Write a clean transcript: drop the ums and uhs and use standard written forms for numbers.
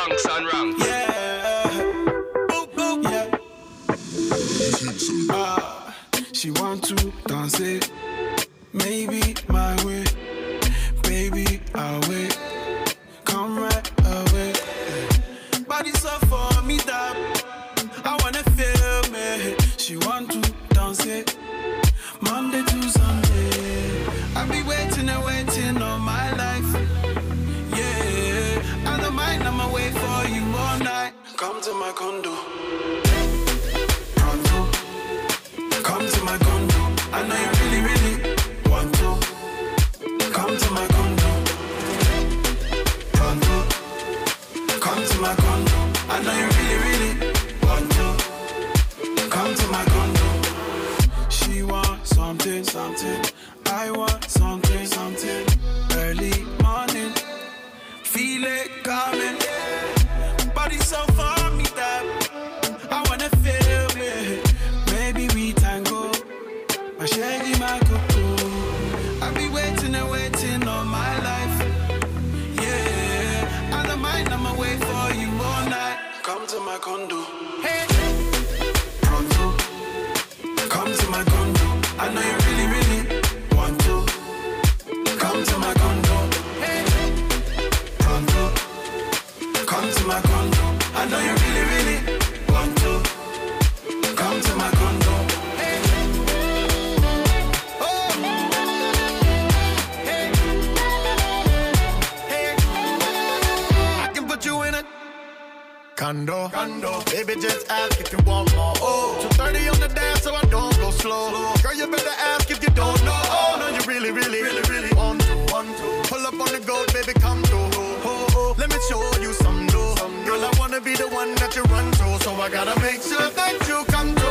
Bunks and Ranks. Yeah. Boop, boop. Yeah. She want to dance it. Maybe my way. Baby, I'll wait. Come right away. Body so for me that I wanna feel me. She want to dance it. Monday to Sunday. I'll be waiting and waiting all my life. Yeah, I don't mind, I'ma wait for you all night. Come to my condo. Pronto. Come to my condo. I know you really, really want to. Come to my condo. Pronto. Come to my condo. I know you really, really want to. Come to my condo. She wants something, something. I want something, something. Early morning, feel it coming. Body so for me that I wanna feel it. Maybe we tango. My shaggy, my cocoa. I'll be waiting and waiting all my life. Yeah, I don't mind, I'ma wait for you all night. Come to my condo. Hey, pronto. Come to my condo. I know you really, really want to. Come to my condo. Hey, pronto. Come to my condo. I know you really, really want to. Come to my condo. Hey. Oh. Hey. Hey. I can put you in a condo. Baby, just ask if you want more. Oh, 230 on the dance, so I don't go slow. Girl, you better ask if you don't know. Oh, no, you really, really, really, really want to. Pull up on the goat, baby, come through. Oh, let me show you some dough. Girl, I wanna be the one that you run to, so I gotta make sure that you come through.